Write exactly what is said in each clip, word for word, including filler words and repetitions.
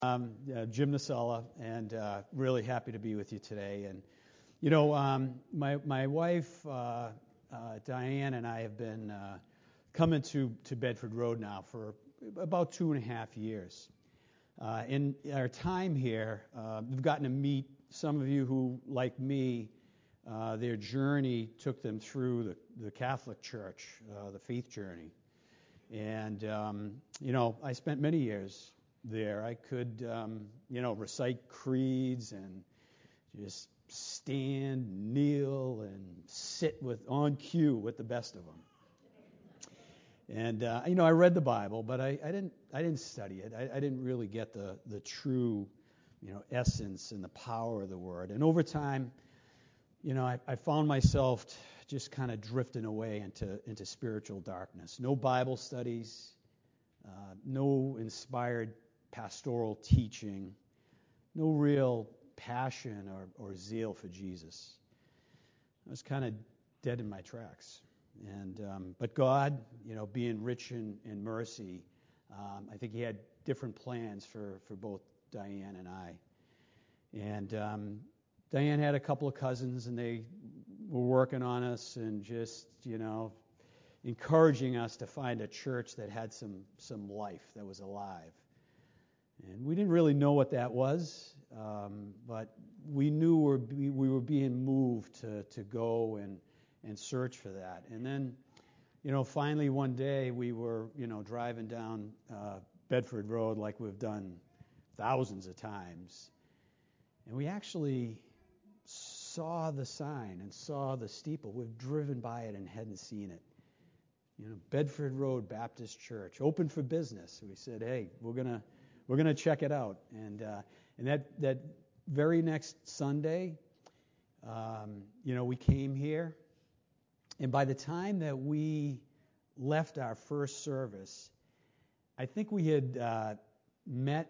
Um, uh, Jim Nasella, and uh, really happy to be with you today. And you know, um, my my wife uh, uh, Diane and I have been uh, coming to to Bedford Road now for about two and a half years. Uh, in our time here, uh, we've gotten to meet some of you who, like me, uh, their journey took them through the, the Catholic Church, uh, the faith journey. And um, you know, I spent many years there. I could, um, you know, recite creeds and just stand, kneel, and sit with on cue with the best of them. And uh, you know, I read the Bible, but I, I didn't, I didn't study it. I, I didn't really get the the true, you know, essence and the power of the Word. And over time, you know, I, I found myself just kind of drifting away into into spiritual darkness. No Bible studies, uh, no inspired pastoral teaching, no real passion or, or zeal for Jesus. I was kind of dead in my tracks. And um, but God, you know, being rich in, in mercy, um, I think He had different plans for, for both Diane and I. And um, Diane had a couple of cousins, and they were working on us and just, you know, encouraging us to find a church that had some some life, that was alive. And we didn't really know what that was, um, but we knew we were, we were being moved to, to go and, and search for that. And then, you know, finally one day we were, you know, driving down uh, Bedford Road like we've done thousands of times. And we actually saw the sign and saw the steeple. We've driven by it and hadn't seen it. You know, Bedford Road Baptist Church, open for business. We said, hey, we're going to We're going to check it out. And uh, and that that very next Sunday, um, you know, we came here. And by the time that we left our first service, I think we had uh, met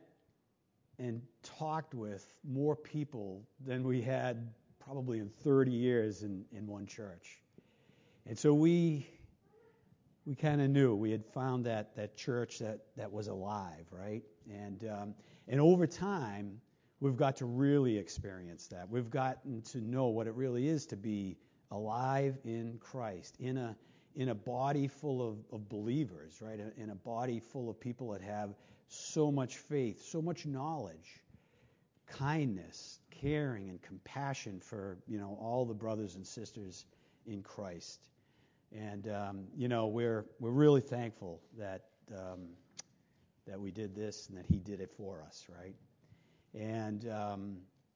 and talked with more people than we had probably in thirty years in, in one church. And so we we kind of knew we had found that that church that, that was alive, right? And um, and over time, we've got to really experience that. We've gotten to know what it really is to be alive in Christ, in a in a body full of, of believers, right? In a body full of people that have so much faith, so much knowledge, kindness, caring, and compassion for, you know, all the brothers and sisters in Christ. And um, you know, we're we're really thankful that um, that we did this and that He did it for us, right? And um,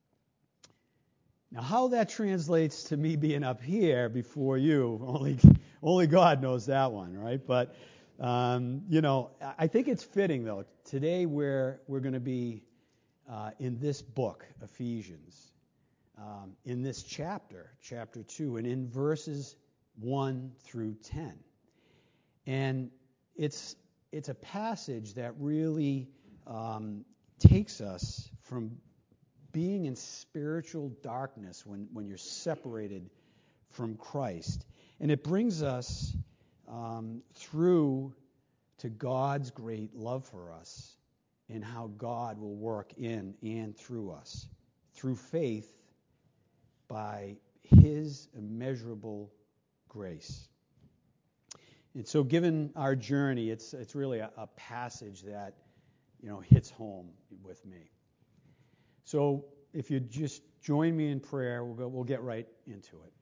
now, how that translates to me being up here before you, only only God knows that one, right? But um, you know, I think it's fitting though. Today we're we're going to be uh, in this book, Ephesians, um, in this chapter, chapter two, and in verses one through ten. And it's it's a passage that really um, takes us from being in spiritual darkness when, when you're separated from Christ. And it brings us um, through to God's great love for us and how God will work in and through us, through faith by His immeasurable grace. And so given our journey, it's it's really a, a passage that, you know, hits home with me. So if you just join me in prayer, we'll go, we'll get right into it.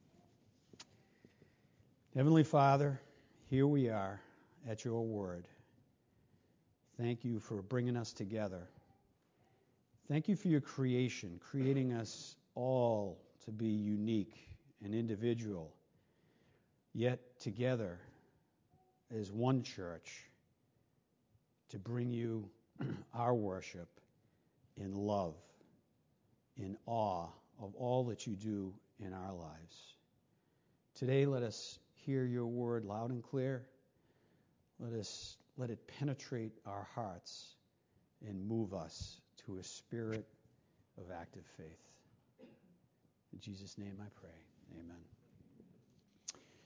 Heavenly Father, here we are at your word. Thank you for bringing us together. Thank you for your creation, creating us all to be unique and individual, yet together as one church to bring you our worship in love, in awe of all that you do in our lives. Today, let us hear your word loud and clear. Let us let it penetrate our hearts and move us to a spirit of active faith. In Jesus' name I pray. Amen.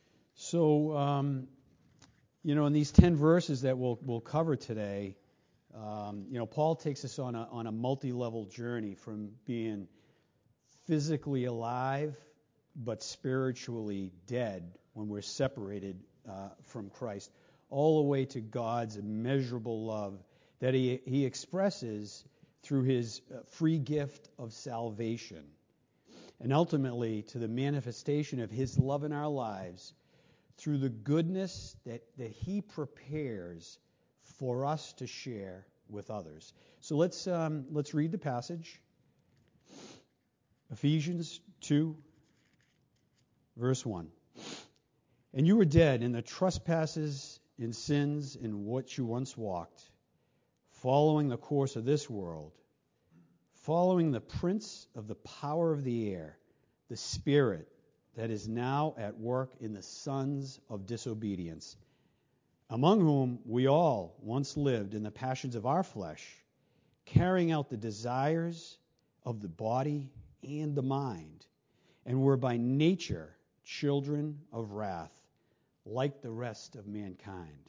So, um, you know, in these ten verses that we'll we'll cover today, Um, you know, Paul takes us on a on a multi-level journey from being physically alive but spiritually dead when we're separated uh, from Christ, all the way to God's immeasurable love that he, he expresses through his uh, free gift of salvation, and ultimately to the manifestation of his love in our lives through the goodness that, that he prepares for us to share with others. So let's um, let's read the passage. Ephesians two, verse one. And you were dead in the trespasses and sins in which you once walked, following the course of this world, following the prince of the power of the air, the spirit that is now at work in the sons of disobedience, among whom we all once lived in the passions of our flesh, carrying out the desires of the body and the mind, and were by nature children of wrath, like the rest of mankind.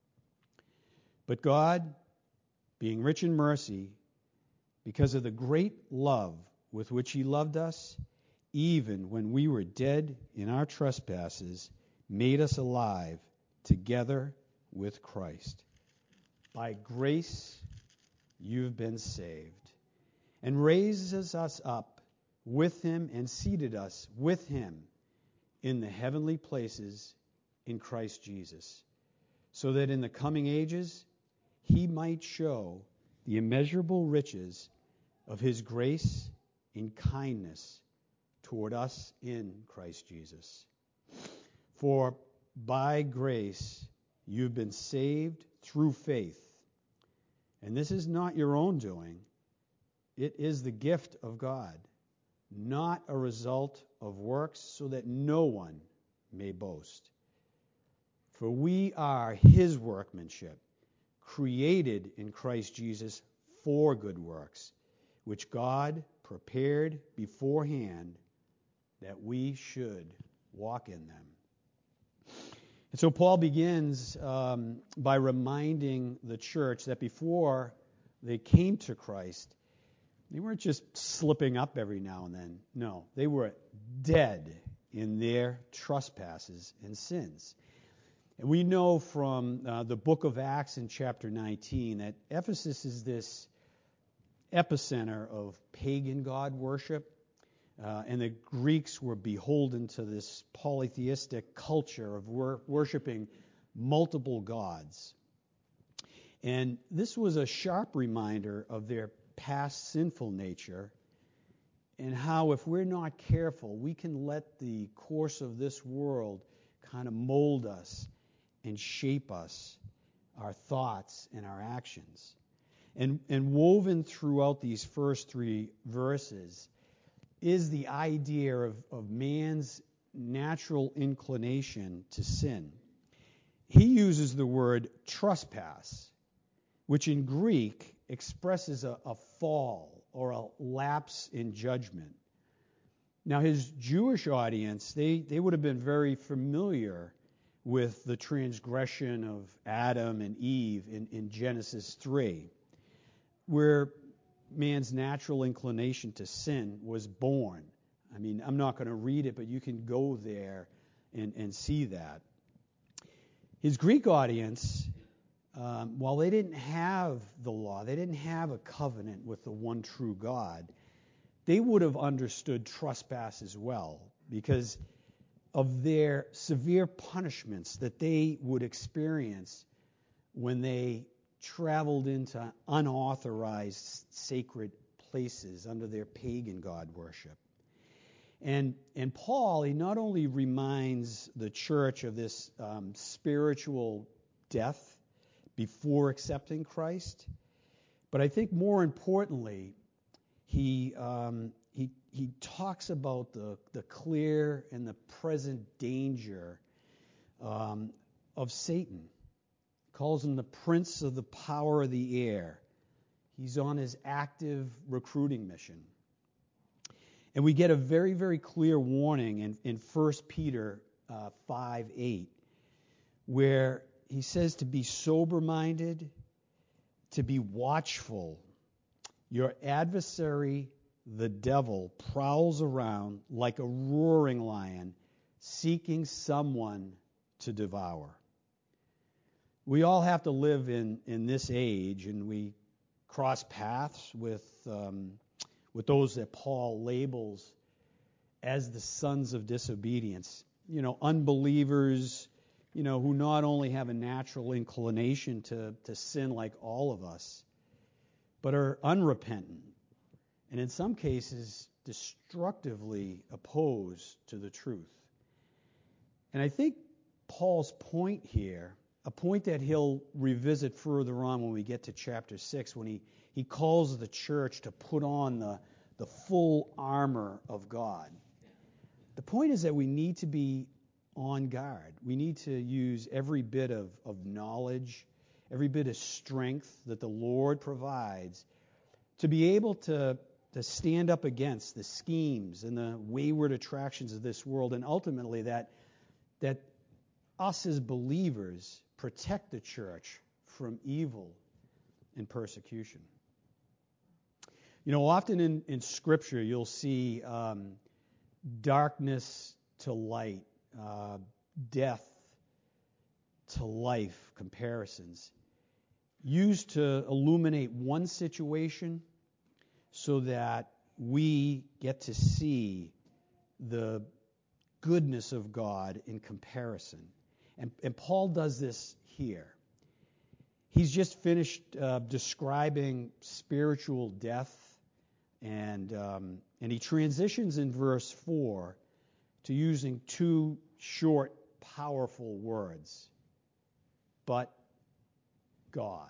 But God, being rich in mercy, because of the great love with which he loved us, even when we were dead in our trespasses, made us alive together with Christ. By grace you've been saved, and raises us up with him and seated us with him in the heavenly places in Christ Jesus, so that in the coming ages he might show the immeasurable riches of his grace and kindness toward us in Christ Jesus. For by grace you've been saved through faith. And this is not your own doing. It is the gift of God, not a result of works, so that no one may boast. For we are his workmanship, created in Christ Jesus for good works, which God prepared beforehand that we should walk in them. And so Paul begins um, by reminding the church that before they came to Christ, they weren't just slipping up every now and then. No, they were dead in their trespasses and sins. And we know from uh, the book of Acts in chapter nineteen that Ephesus is this epicenter of pagan god worship. Uh, and the Greeks were beholden to this polytheistic culture of wor- worshiping multiple gods. And this was a sharp reminder of their past sinful nature and how, if we're not careful, we can let the course of this world kind of mold us and shape us, our thoughts and our actions. And, and woven throughout these first three verses is the idea of, of man's natural inclination to sin. He uses the word trespass, which in Greek expresses a, a fall or a lapse in judgment. Now, his Jewish audience, they, they would have been very familiar with the transgression of Adam and Eve in, in Genesis three, where man's natural inclination to sin was born. I mean, I'm not going to read it, but you can go there and, and see that. His Greek audience, um, while they didn't have the law, they didn't have a covenant with the one true God, they would have understood trespass as well because of their severe punishments that they would experience when they traveled into unauthorized sacred places under their pagan god worship. And, and Paul, he not only reminds the church of this um, spiritual death before accepting Christ, but I think more importantly, he um, he he talks about the, the clear and the present danger um, of Satan. Calls him the prince of the power of the air. He's on his active recruiting mission. And we get a very, very clear warning in, in First Peter uh, five eight, where he says to be sober-minded, to be watchful. Your adversary, the devil, prowls around like a roaring lion, seeking someone to devour. We all have to live in, in this age, and we cross paths with um, with those that Paul labels as the sons of disobedience. You know, unbelievers, you know, who not only have a natural inclination to, to sin like all of us, but are unrepentant, and in some cases destructively opposed to the truth. And I think Paul's point here, a point that he'll revisit further on when we get to chapter six, when he, he calls the church to put on the, the full armor of God. The point is that we need to be on guard. We need to use every bit of, of knowledge, every bit of strength that the Lord provides to be able to, to stand up against the schemes and the wayward attractions of this world, and ultimately that, that us as believers protect the church from evil and persecution. You know, often in, in Scripture you'll see um, darkness to light, uh, death to life comparisons used to illuminate one situation so that we get to see the goodness of God in comparison. And, and Paul does this here. He's just finished uh, describing spiritual death, and um, and he transitions in verse four to using two short, powerful words. But God.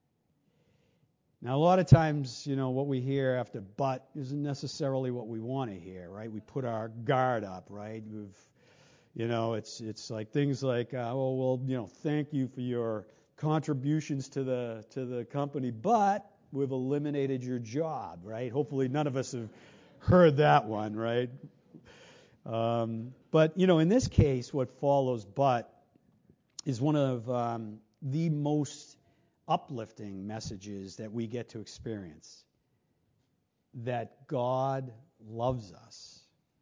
Now, a lot of times, you know, what we hear after "but" isn't necessarily what we want to hear, right? We put our guard up, right? We've, you know, it's it's like things like, uh, oh, well, you know, thank you for your contributions to the to the company, but we've eliminated your job, right? Hopefully, none of us have heard that one, right? Um, but you know, in this case, what follows "but" is one of um, the most uplifting messages that we get to experience. That God loves us.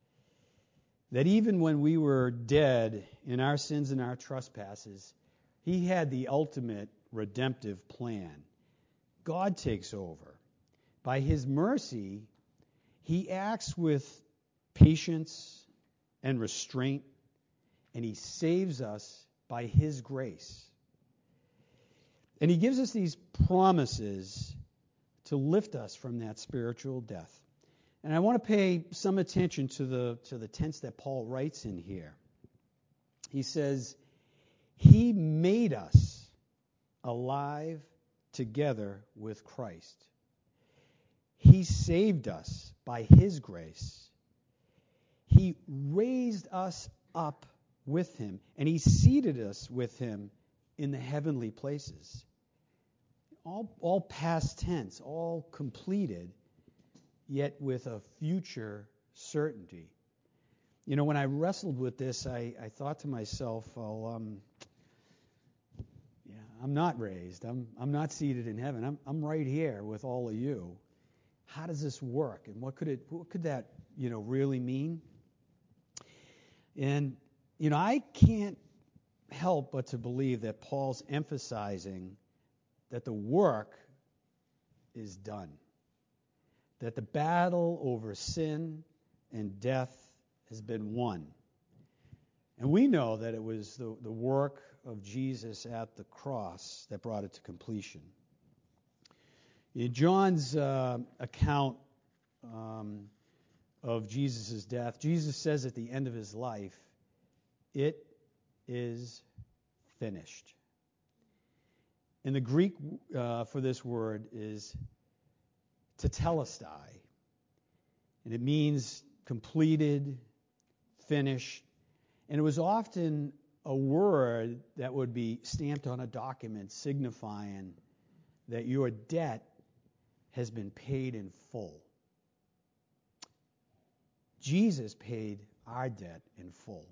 That even when we were dead in our sins and our trespasses, He had the ultimate redemptive plan. God takes over. By His mercy, He acts with patience and restraint, and He saves us by His grace. And He gives us these promises to lift us from that spiritual death. And I want to pay some attention to the to the tense that Paul writes in here. He says, He made us alive together with Christ. He saved us by His grace. He raised us up with Him, and He seated us with Him in the heavenly places. All, all past tense, all completed, yet with a future certainty. You know, when I wrestled with this, I, I thought to myself, well, um, yeah, I'm not raised. I'm I'm not seated in heaven. I'm I'm right here with all of you. How does this work? And what could it what could that, you know, really mean? And, you know, I can't help but to believe that Paul's emphasizing that the work is done, that the battle over sin and death has been won. And we know that it was the, the work of Jesus at the cross that brought it to completion. In John's uh, account um, of Jesus' death, Jesus says at the end of His life, "It is finished." And the Greek uh, for this word is tetelestai. And it means completed, finished. And it was often a word that would be stamped on a document signifying that your debt has been paid in full. Jesus paid our debt in full.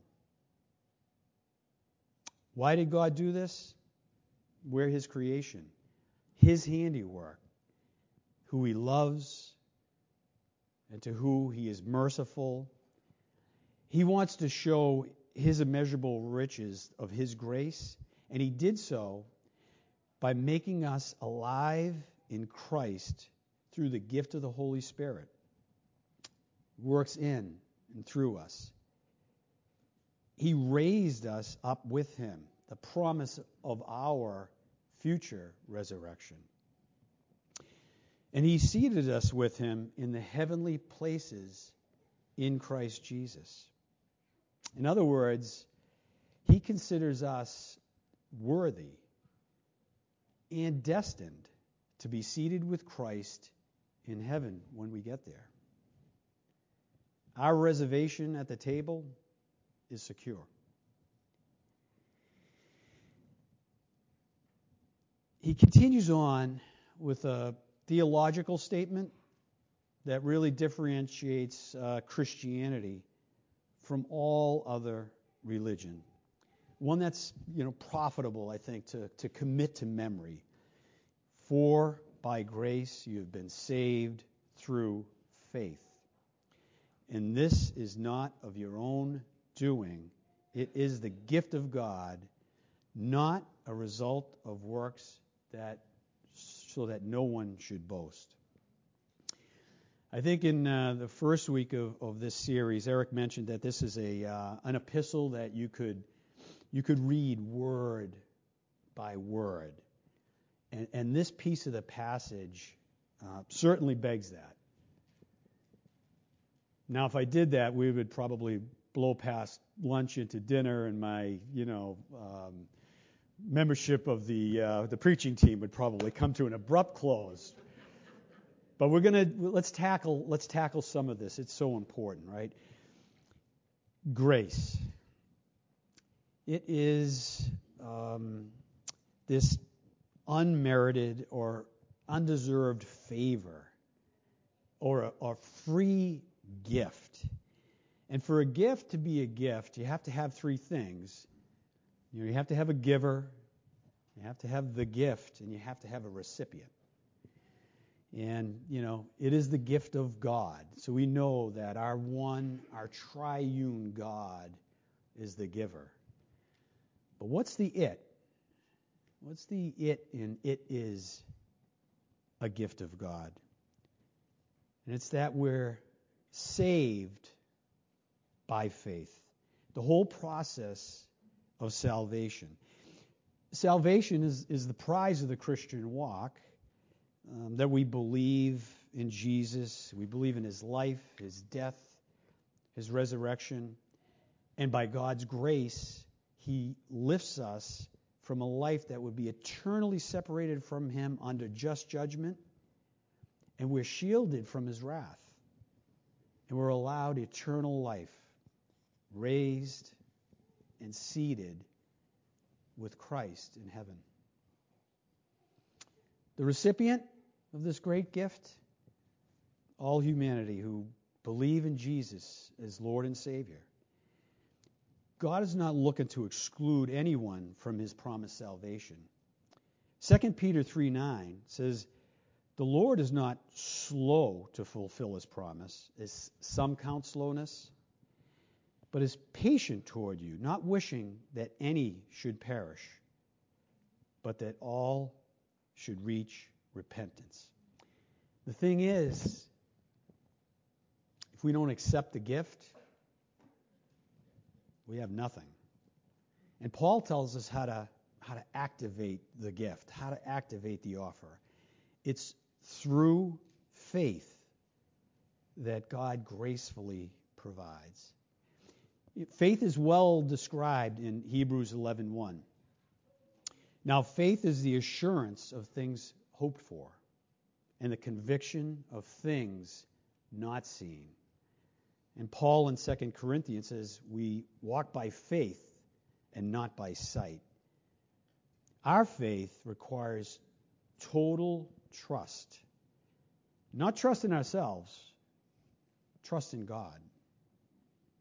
Why did God do this? We're His creation. his handiwork, who he loves and to who he is merciful. He wants to show his immeasurable riches of his grace, and he did so by making us alive in Christ through the gift of the Holy Spirit. Works in and through us. He raised us up with him, the promise of our future resurrection. And he seated us with him in the heavenly places in Christ Jesus. In other words, he considers us worthy and destined to be seated with Christ in heaven when we get there. Our reservation at the table is secure. He continues on with a theological statement that really differentiates uh, Christianity from all other religion. One that's, you know, profitable, I think, to, to commit to memory. For by grace you have been saved through faith. And this is not of your own doing. It is the gift of God, not a result of works, that so that no one should boast. I think in uh, the first week of, of this series, Eric mentioned that this is a uh, an epistle that you could you could read word by word, and and this piece of the passage uh, certainly begs that. Now, if I did that, we would probably blow past lunch into dinner, and my, you know, um, membership of the uh, the preaching team would probably come to an abrupt close. But we're gonna let's tackle let's tackle some of this. It's so important, right? Grace. It is um, this unmerited or undeserved favor, or a, a free gift. And for a gift to be a gift, you have to have three things. You know, you have to have a giver, you have to have the gift, and you have to have a recipient. And, you know, it is the gift of God. So we know that our one, our triune God is the giver. But what's the it? What's the it in it is a gift of God? And it's that we're saved by faith. The whole process of salvation. Salvation is, is the prize of the Christian walk, um, that we believe in Jesus, we believe in his life, his death, his resurrection, and by God's grace, he lifts us from a life that would be eternally separated from him under just judgment, and we're shielded from his wrath. And we're allowed eternal life, raised and seated with Christ in heaven. The recipient of this great gift, all humanity who believe in Jesus as Lord and Savior. God is not looking to exclude anyone from his promised salvation. Second Peter three nine says, the Lord is not slow to fulfill his promise, as some count slowness, but is patient toward you, not wishing that any should perish, but that all should reach repentance. The thing is, if we don't accept the gift, we have nothing. And Paul tells us how to how to activate the gift, how to activate the offer. It's through faith that God gracefully provides. Faith is well described in Hebrews eleven one. Now, faith is the assurance of things hoped for and the conviction of things not seen. And Paul in Second Corinthians says, we walk by faith and not by sight. Our faith requires total trust. Not trust in ourselves, trust in God.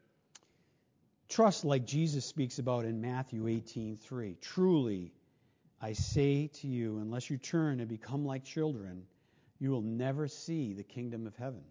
Trust like Jesus speaks about in Matthew eighteen three. Truly, I say to you, unless you turn and become like children, you will never see the kingdom of heaven.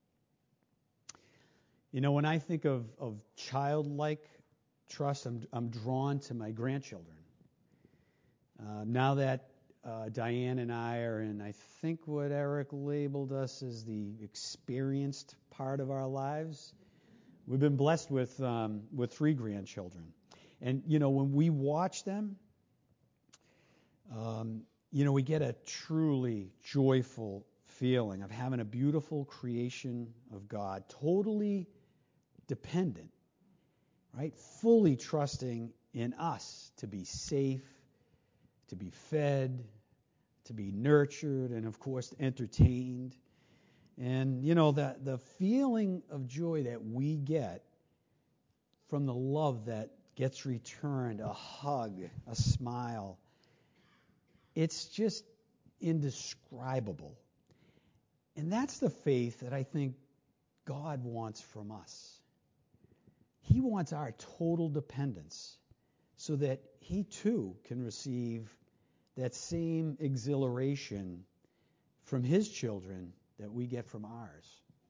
You know, when I think of, of childlike trust, I'm, I'm drawn to my grandchildren. Uh, now that uh, Diane and I are in, I think what Eric labeled us as the experienced part of our lives, we've been blessed with um, with three grandchildren. And, you know, when we watch them, um, you know, we get a truly joyful feeling of having a beautiful creation of God, totally dependent, right? Fully trusting in us to be safe, to be fed, to be nurtured, and of course entertained. And you know, the the feeling of joy that we get from the love that gets returned, a hug, a smile, it's just indescribable. And that's the faith that I think God wants from us. He wants our total dependence so that he too can receive that same exhilaration from his children that we get from ours.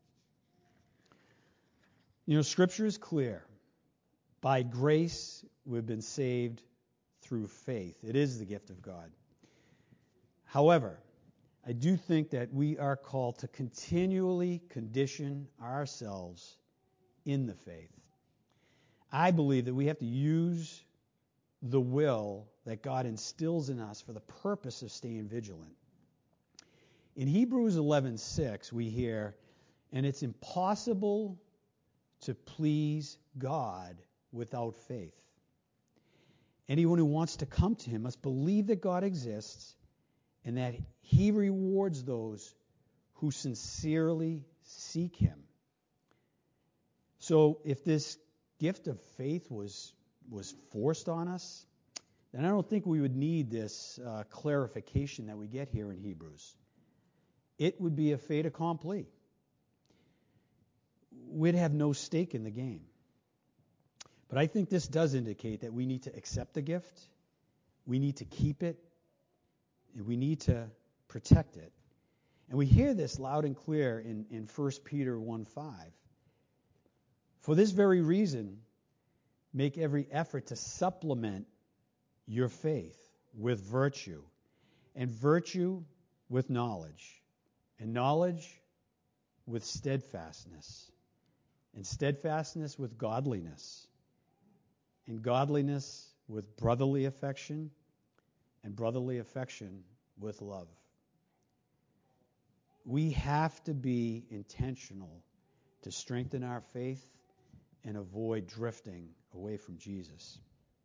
You know, Scripture is clear. By grace, we've been saved through faith. It is the gift of God. However, I do think that we are called to continually condition ourselves in the faith. I believe that we have to use the will that God instills in us for the purpose of staying vigilant. In Hebrews eleven six, we hear, and it's impossible to please God without faith. Anyone who wants to come to him must believe that God exists and that he rewards those who sincerely seek him. So if this gift of faith was was forced on us, then I don't think we would need this uh, clarification that we get here in Hebrews. It would be a fait accompli. We'd have no stake in the game. But I think this does indicate that we need to accept the gift, we need to keep it, and we need to protect it. And we hear this loud and clear in, in First Peter one five. For this very reason, make every effort to supplement your faith with virtue, and virtue with knowledge, and knowledge with steadfastness, and steadfastness with godliness, and godliness with brotherly affection, and brotherly affection with love. We have to be intentional to strengthen our faith and avoid drifting away from Jesus.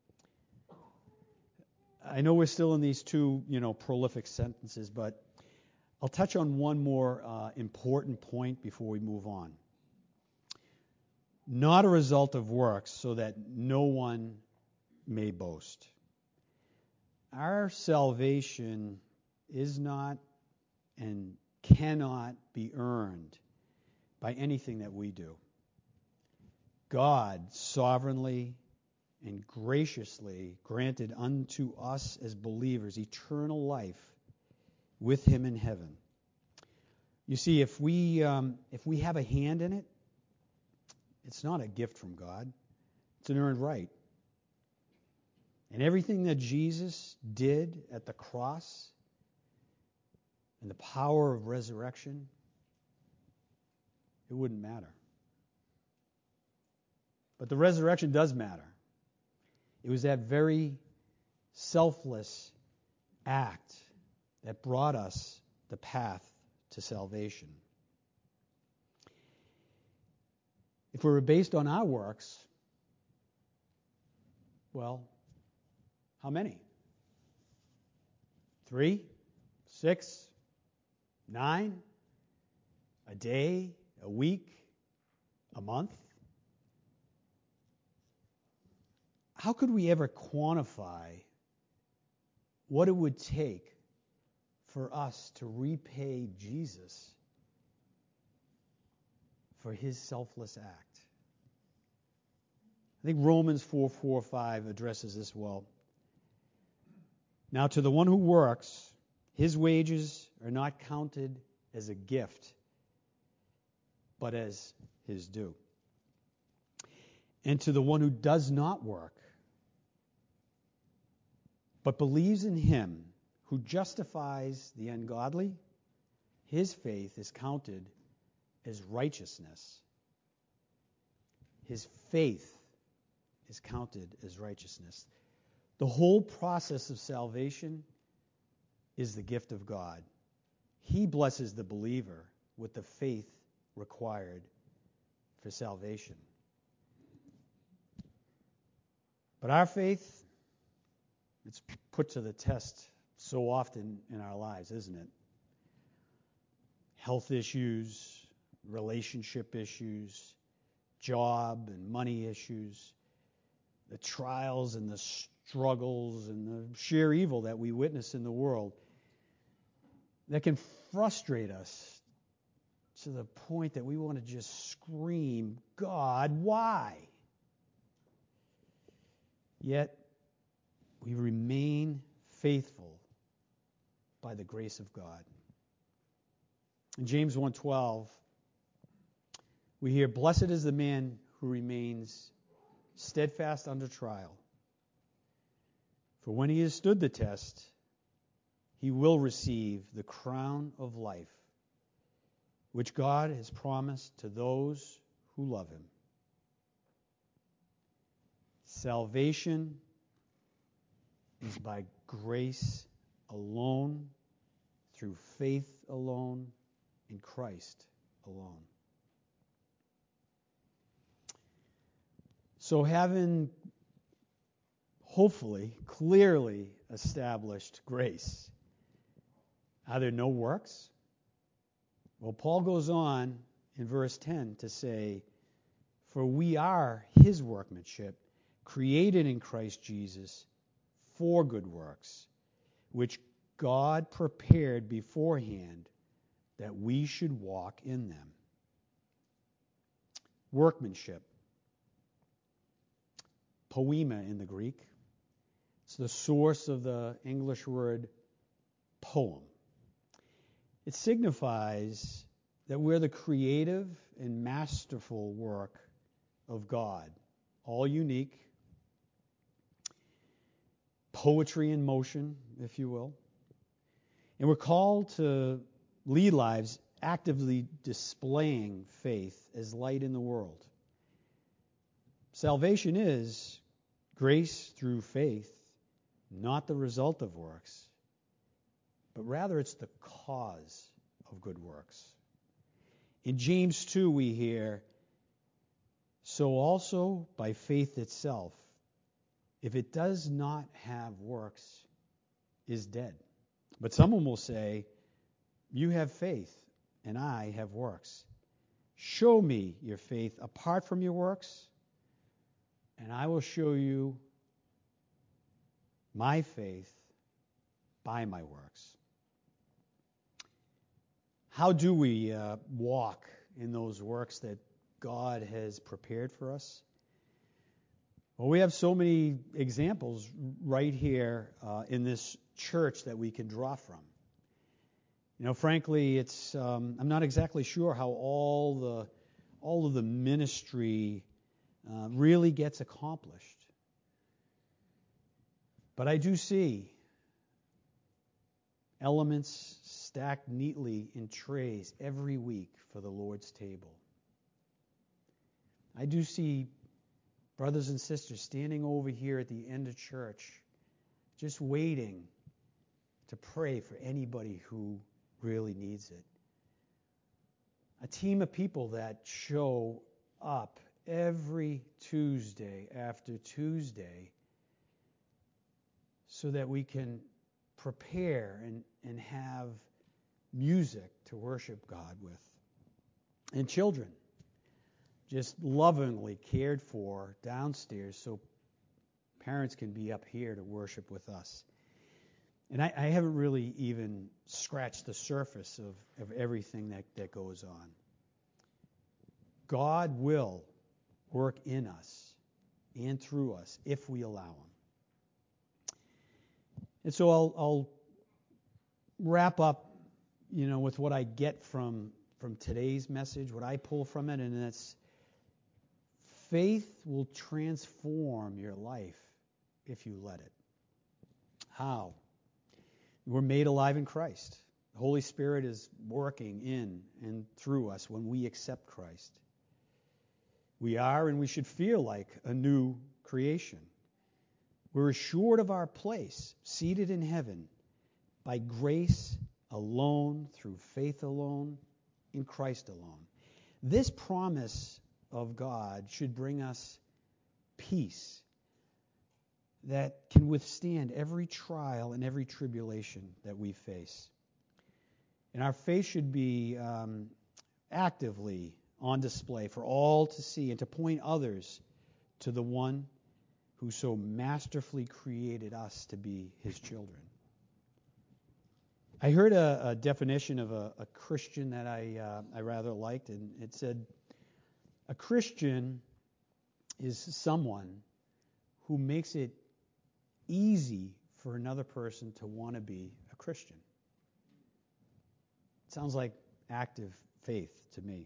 I know we're still in these two, you know, prolific sentences, but I'll touch on one more uh, important point before we move on. Not a result of works, so that no one may boast. Our salvation is not and cannot be earned by anything that we do. God sovereignly and graciously granted unto us as believers eternal life with him in heaven. You see, if we um, if we have a hand in it, it's not a gift from God. It's an earned right. And everything that Jesus did at the cross and the power of resurrection, it wouldn't matter. But the resurrection does matter. It was that very selfless act that brought us the path to salvation. If we were based on our works, well, how many? Three? Six? Nine? A day? A week? A month? How could we ever quantify what it would take for us to repay Jesus for his selfless act? I think Romans four four five addresses this well. Now to the one who works, his wages are not counted as a gift, but as his due. And to the one who does not work, but believes in him who justifies the ungodly, his faith is counted as righteousness. His faith is counted as righteousness. The whole process of salvation is the gift of God. He blesses the believer with the faith required for salvation. But our faith, it's put to the test so often in our lives, isn't it? Health issues, relationship issues, job and money issues, the trials and the struggles and the sheer evil that we witness in the world that can frustrate us to the point that we want to just scream, God, why? Yet we remain faithful by the grace of God. In James one twelve, we hear, "Blessed is the man who remains steadfast under trial. For when he has stood the test, he will receive the crown of life, which God has promised to those who love him." Salvation is by grace alone, through faith alone, in Christ alone. So having hopefully clearly established grace, are there no works? Well, Paul goes on in verse ten to say, "For we are his workmanship, created in Christ Jesus for good works, which God prepared beforehand that we should walk in them." Workmanship. Poema in the Greek. It's the source of the English word poem. It signifies that we're the creative and masterful work of God, all unique, poetry in motion, if you will. And we're called to lead lives actively displaying faith as light in the world. Salvation is grace through faith, not the result of works, but rather it's the cause of good works. In James two we hear, "So also by faith itself, if it does not have works, is dead." But someone will say, "You have faith, and I have works. Show me your faith apart from your works, and I will show you my faith by my works." How do we uh, walk in those works that God has prepared for us? Well, we have so many examples right here uh, in this church that we can draw from. You know, frankly, it's um, I'm not exactly sure how all the all of the ministry uh, really gets accomplished, but I do see elements stacked neatly in trays every week for the Lord's table. I do see brothers and sisters standing over here at the end of church, just waiting to pray for anybody who really needs it. A team of people that show up every Tuesday after Tuesday so that we can prepare and, and have music to worship God with. And children, just lovingly cared for downstairs so parents can be up here to worship with us. And I, I haven't really even scratched the surface of, of everything that, that goes on. God will work in us and through us if we allow him. And so I'll, I'll wrap up, you know, with what I get from from today's message, what I pull from it, and that's faith will transform your life if you let it. How? We're made alive in Christ. The Holy Spirit is working in and through us when we accept Christ. We are and we should feel like a new creation. We're assured of our place, seated in heaven, by grace alone, through faith alone, in Christ alone. This promise of God should bring us peace that can withstand every trial and every tribulation that we face. And our faith should be um, actively on display for all to see and to point others to the one who so masterfully created us to be his children. I heard a, a definition of a, a Christian that I uh, I rather liked, and it said, a Christian is someone who makes it easy for another person to want to be a Christian. It sounds like active faith to me.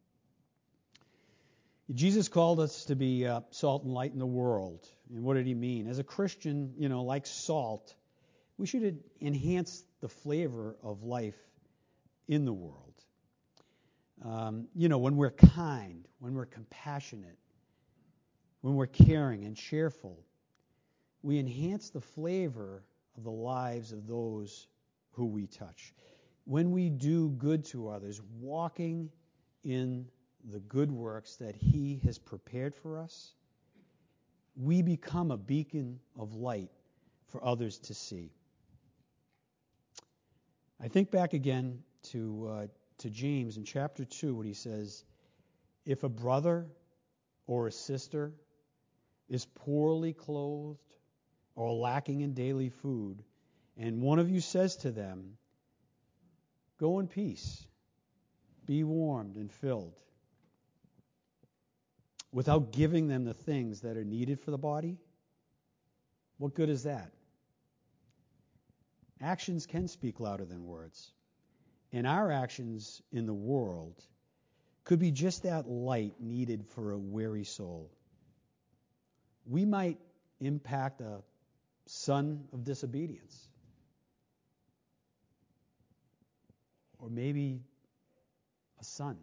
Jesus called us to be uh, salt and light in the world. And what did he mean? As a Christian, you know, like salt, we should enhance the flavor of life in the world. Um, you know, when we're kind, when we're compassionate, when we're caring and cheerful, we enhance the flavor of the lives of those who we touch. When we do good to others, walking in the good works that he has prepared for us, we become a beacon of light for others to see. I think back again to uh, to James in chapter two when he says, if a brother or a sister is poorly clothed or lacking in daily food, and one of you says to them, go in peace, be warmed and filled, without giving them the things that are needed for the body, what good is that? Actions can speak louder than words. And our actions in the world could be just that light needed for a weary soul. We might impact a son of disobedience. Or maybe a son,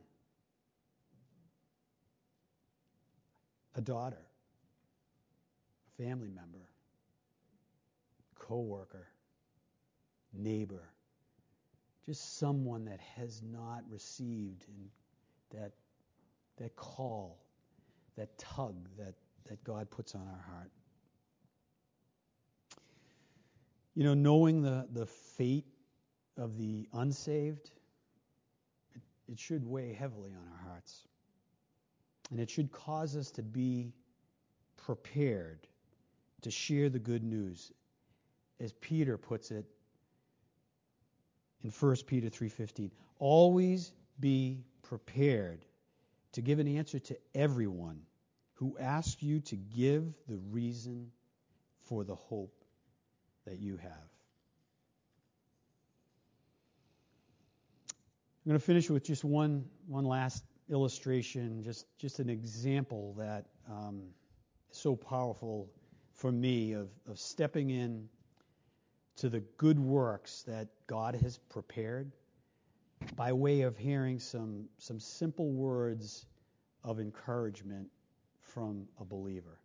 a daughter, a family member, co-worker, neighbor, just someone that has not received that that call, that tug that, that God puts on our heart. You know, knowing the, the fate of the unsaved, it, it should weigh heavily on our hearts. And it should cause us to be prepared to share the good news. As Peter puts it in First Peter three fifteen, always be prepared to give an answer to everyone who asks you to give the reason for the hope that you have. I'm going to finish with just one one last illustration, just, just an example that um, is so powerful for me of, of stepping in to the good works that God has prepared by way of hearing some some simple words of encouragement from a believer.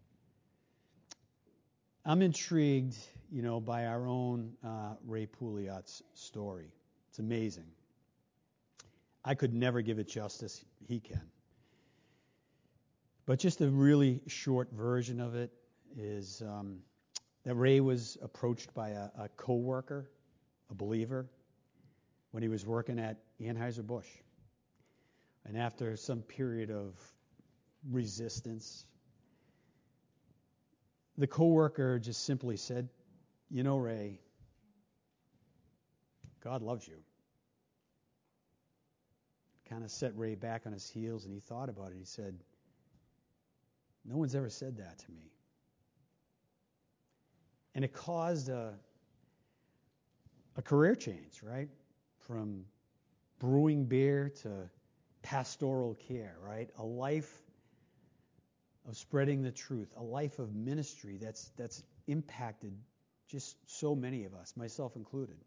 I'm intrigued, you know, by our own uh, Ray Pouliot's story. It's amazing. I could never give it justice he can. But just a really short version of it is um, that Ray was approached by a, a co-worker, a believer, when he was working at Anheuser-Busch. And after some period of resistance, the co-worker just simply said, you know, Ray, God loves you. Kind of set Ray back on his heels, and he thought about it. He said, no one's ever said that to me. And it caused a, a career change, right? From brewing beer to pastoral care, right? A life of spreading the truth, a life of ministry that's that's impacted just so many of us, myself included.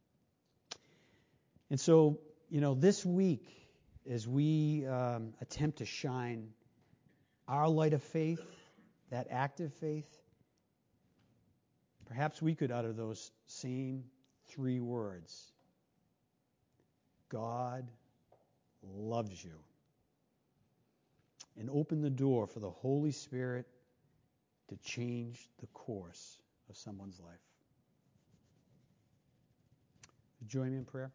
And so, you know, this week, as we um, attempt to shine our light of faith, that active faith, perhaps we could utter those same three words. God loves you. And open the door for the Holy Spirit to change the course of someone's life. Join me in prayer.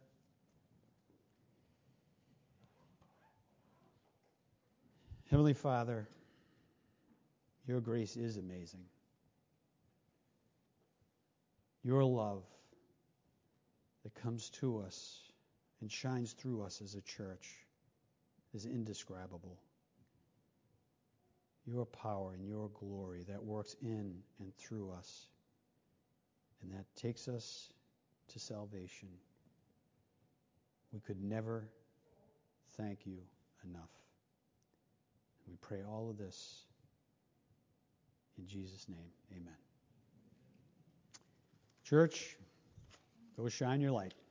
Heavenly Father, your grace is amazing. Your love that comes to us and shines through us as a church is indescribable. Your power and your glory that works in and through us and that takes us to salvation. We could never thank you enough. We pray all of this in Jesus' name. Amen. Church, go shine your light.